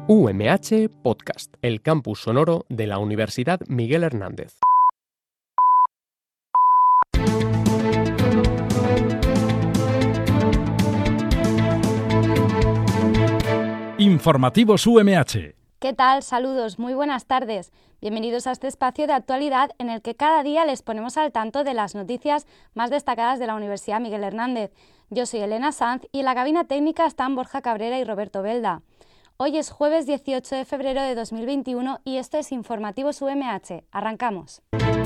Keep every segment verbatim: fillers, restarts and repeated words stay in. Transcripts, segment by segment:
U M H Podcast, el campus sonoro de la Universidad Miguel Hernández. Informativos U M H. ¿Qué tal? Saludos, muy buenas tardes. Bienvenidos a este espacio de actualidad en el que cada día les ponemos al tanto de las noticias más destacadas de la Universidad Miguel Hernández. Yo soy Elena Sanz y en la cabina técnica están Borja Cabrera y Roberto Belda. Hoy es jueves dieciocho de febrero de dos mil veintiuno y esto es Informativos U M H. Arrancamos.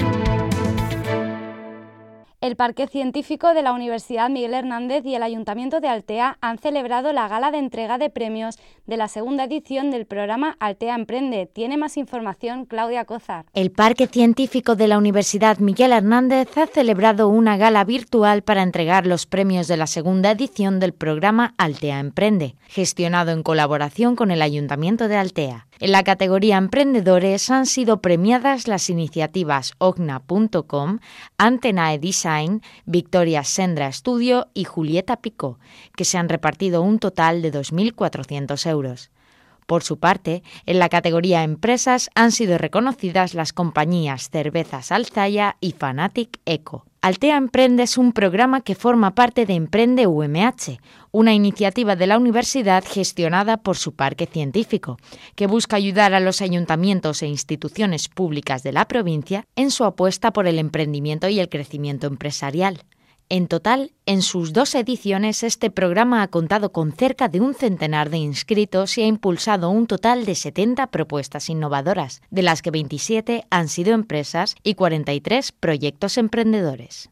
El Parque Científico de la Universidad Miguel Hernández y el Ayuntamiento de Altea han celebrado la gala de entrega de premios de la segunda edición del programa Altea Emprende. Tiene más información Claudia Cózar. El Parque Científico de la Universidad Miguel Hernández ha celebrado una gala virtual para entregar los premios de la segunda edición del programa Altea Emprende, gestionado en colaboración con el Ayuntamiento de Altea. En la categoría Emprendedores han sido premiadas las iniciativas Ogna punto com, Antenae Design, Victoria Sendra Studio y Julieta Picó, que se han repartido un total de dos mil cuatrocientos euros. Por su parte, en la categoría Empresas han sido reconocidas las compañías Cervezas Alzaya y Fanatic Eco. Altea Emprende es un programa que forma parte de Emprende U M H, una iniciativa de la universidad gestionada por su parque científico, que busca ayudar a los ayuntamientos e instituciones públicas de la provincia en su apuesta por el emprendimiento y el crecimiento empresarial. En total, en sus dos ediciones, este programa ha contado con cerca de un centenar de inscritos y ha impulsado un total de setenta propuestas innovadoras, de las que veintisiete han sido empresas y cuarenta y tres proyectos emprendedores.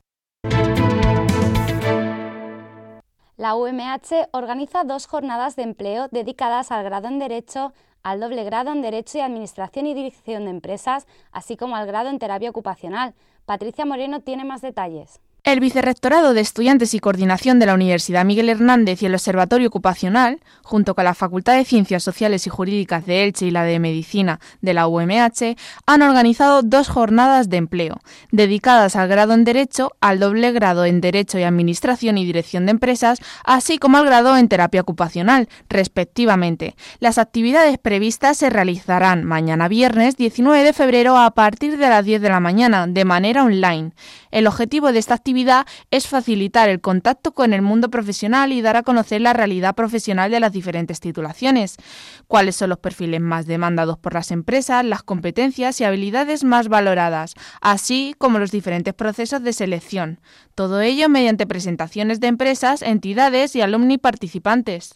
La U M H organiza dos jornadas de empleo dedicadas al grado en Derecho, al doble grado en Derecho y Administración y Dirección de Empresas, así como al grado en Terapia Ocupacional. Patricia Moreno tiene más detalles. El Vicerrectorado de Estudiantes y Coordinación de la Universidad Miguel Hernández y el Observatorio Ocupacional, junto con la Facultad de Ciencias Sociales y Jurídicas de Elche y la de Medicina de la U M H, han organizado dos jornadas de empleo, dedicadas al grado en Derecho, al doble grado en Derecho y Administración y Dirección de Empresas, así como al grado en Terapia Ocupacional, respectivamente. Las actividades previstas se realizarán mañana viernes diecinueve de febrero a partir de las diez de la mañana, de manera online. El objetivo de esta actividad es facilitar el contacto con el mundo profesional y dar a conocer la realidad profesional de las diferentes titulaciones, cuáles son los perfiles más demandados por las empresas, las competencias y habilidades más valoradas, así como los diferentes procesos de selección. Todo ello mediante presentaciones de empresas, entidades y alumni participantes.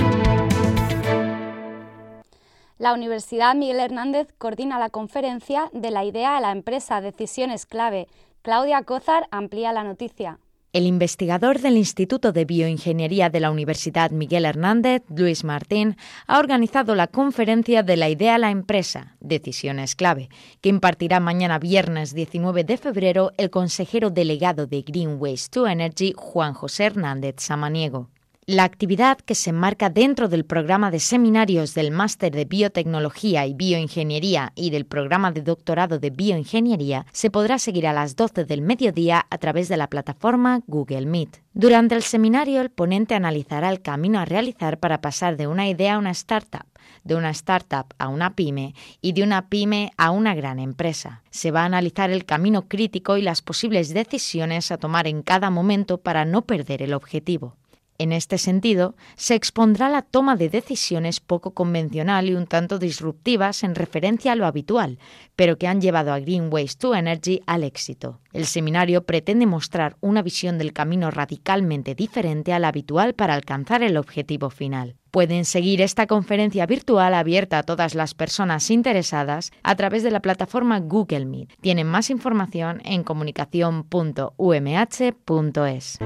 La Universidad Miguel Hernández coordina la conferencia De la idea a la empresa, decisiones clave. Claudia Cózar amplía la noticia. El investigador del Instituto de Bioingeniería de la Universidad Miguel Hernández, Luis Martín, ha organizado la conferencia De la idea a la empresa, decisiones clave, que impartirá mañana viernes diecinueve de febrero el consejero delegado de Green Waste to Energy, Juan José Hernández Samaniego. La actividad, que se enmarca dentro del programa de seminarios del Máster de Biotecnología y Bioingeniería y del programa de doctorado de Bioingeniería, se podrá seguir a las doce del mediodía a través de la plataforma Google Meet. Durante el seminario, el ponente analizará el camino a realizar para pasar de una idea a una startup, de una startup a una pyme y de una pyme a una gran empresa. Se va a analizar el camino crítico y las posibles decisiones a tomar en cada momento para no perder el objetivo. En este sentido, se expondrá la toma de decisiones poco convencional y un tanto disruptivas en referencia a lo habitual, pero que han llevado a Green Waste to Energy al éxito. El seminario pretende mostrar una visión del camino radicalmente diferente a la habitual para alcanzar el objetivo final. Pueden seguir esta conferencia virtual abierta a todas las personas interesadas a través de la plataforma Google Meet. Tienen más información en comunicación punto u m h punto es.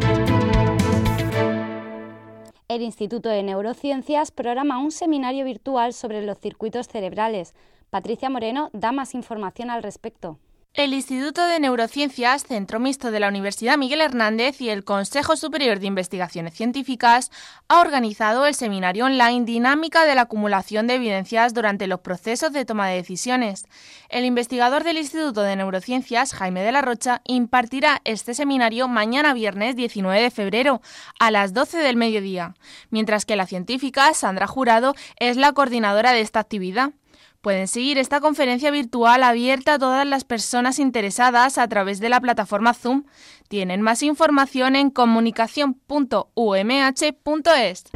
El Instituto de Neurociencias programa un seminario virtual sobre los circuitos cerebrales. Patricia Moreno da más información al respecto. El Instituto de Neurociencias, Centro Mixto de la Universidad Miguel Hernández y el Consejo Superior de Investigaciones Científicas ha organizado el seminario online Dinámica de la acumulación de evidencias durante los procesos de toma de decisiones. El investigador del Instituto de Neurociencias, Jaime de la Rocha, impartirá este seminario mañana viernes diecinueve de febrero a las doce del mediodía, mientras que la científica, Sandra Jurado, es la coordinadora de esta actividad. Pueden seguir esta conferencia virtual abierta a todas las personas interesadas a través de la plataforma Zoom. Tienen más información en comunicación punto u m h punto e s.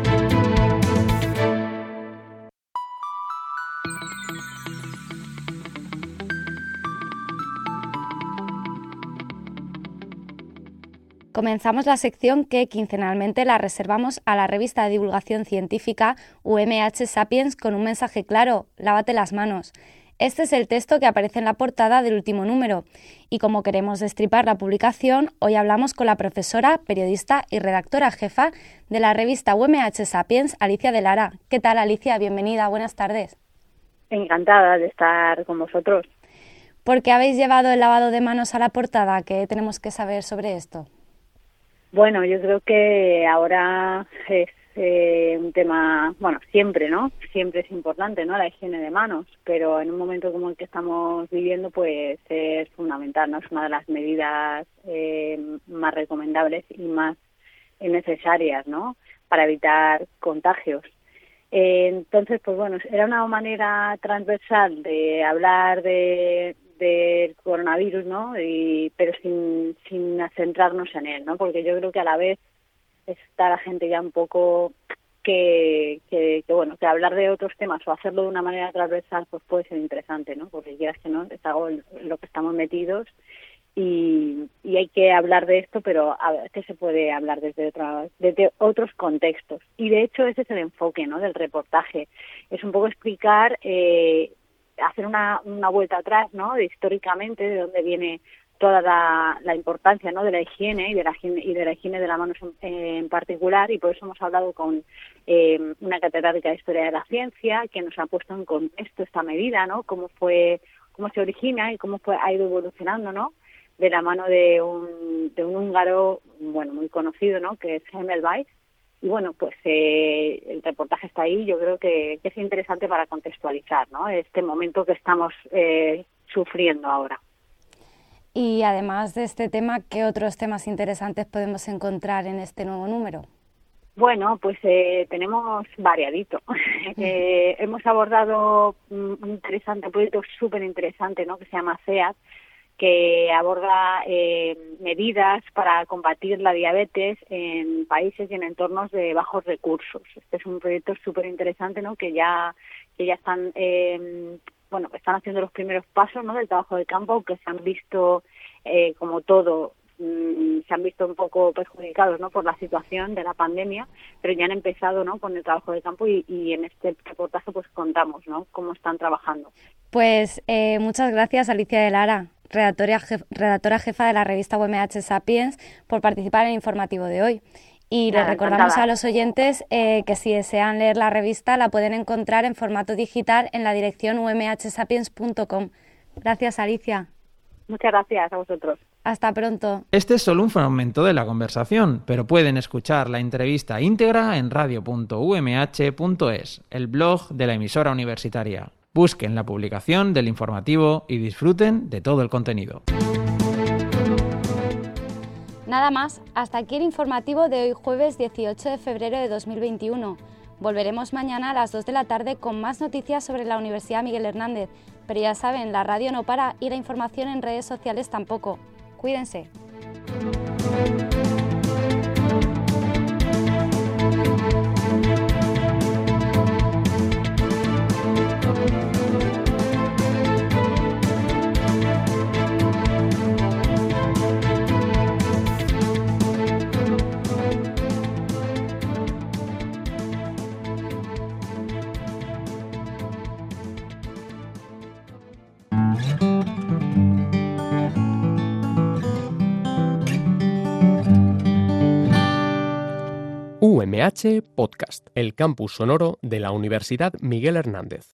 Comenzamos la sección que quincenalmente la reservamos a la revista de divulgación científica U M H Sapiens con un mensaje claro: lávate las manos. Este es el texto que aparece en la portada del último número y como queremos destripar la publicación, hoy hablamos con la profesora, periodista y redactora jefa de la revista U M H Sapiens, Alicia de Lara. ¿Qué tal, Alicia? Bienvenida, buenas tardes. Encantada de estar con vosotros. ¿Por qué habéis llevado el lavado de manos a la portada? ¿Qué tenemos que saber sobre esto? Bueno, yo creo que ahora es eh, un tema, bueno, siempre, ¿no? Siempre es importante, ¿no? La higiene de manos, pero en un momento como el que estamos viviendo, pues es fundamental, ¿no? Es una de las medidas eh, más recomendables y más necesarias, ¿no? Para evitar contagios. Eh, entonces, pues bueno, era una manera transversal de hablar de del coronavirus, ¿no? Y, pero sin, sin centrarnos en él, ¿no? Porque yo creo que a la vez está la gente ya un poco que, que, que, bueno, que hablar de otros temas o hacerlo de una manera transversal pues puede ser interesante, ¿no? Porque quieras que no, es algo en lo que estamos metidos y, y hay que hablar de esto, pero a ver, que se puede hablar desde, otra, desde otros contextos. Y de hecho ese es el enfoque, ¿no? Del reportaje. Es un poco explicar... Eh, hacer una, una vuelta atrás, ¿no? De históricamente de dónde viene toda la, la importancia, ¿no? De la higiene y de la higiene y de la higiene de las manos en, en particular, y por eso hemos hablado con eh, una catedrática de historia de la ciencia que nos ha puesto en contexto esta medida, ¿no? Cómo fue, cómo se origina y cómo fue ha ido evolucionando, ¿no? De la mano de un de un húngaro, bueno, muy conocido, ¿no? Que es Semmelweis. Y bueno, pues eh, el reportaje está ahí. Yo creo que, que es interesante para contextualizar, ¿no? Este momento que estamos eh, sufriendo ahora. Y además de este tema, ¿qué otros temas interesantes podemos encontrar en este nuevo número? Bueno, pues eh, tenemos variadito. eh, hemos abordado un interesante proyecto súper interesante, ¿no? Que se llama C E A T, que aborda eh, medidas para combatir la diabetes en países y en entornos de bajos recursos. Este es un proyecto súper interesante, ¿no? Que ya que ya están eh, bueno están haciendo los primeros pasos, ¿no? Del trabajo de campo, aunque se han visto eh, como todo mmm, se han visto un poco perjudicados, ¿no? Por la situación de la pandemia, pero ya han empezado, ¿no? Con el trabajo de campo y, y en este reportaje pues contamos, ¿no? Cómo están trabajando. Pues eh, muchas gracias, Alicia de Lara, redactora, jef, redactora jefa de la revista U M H Sapiens, por participar en el informativo de hoy. Y les recordamos encantada. a los oyentes eh, que si desean leer la revista la pueden encontrar en formato digital en la dirección u m h sapiens punto com. Gracias, Alicia. Muchas gracias a vosotros. Hasta pronto. Este es solo un fragmento de la conversación, pero pueden escuchar la entrevista íntegra en radio punto u m h punto e s, el blog de la emisora universitaria. Busquen la publicación del informativo y disfruten de todo el contenido. Nada más, hasta aquí el informativo de hoy jueves dieciocho de febrero de dos mil veintiuno. Volveremos mañana a las dos de la tarde con más noticias sobre la Universidad Miguel Hernández, pero ya saben, la radio no para y la información en redes sociales tampoco. Cuídense. U M H Podcast, el campus sonoro de la Universidad Miguel Hernández.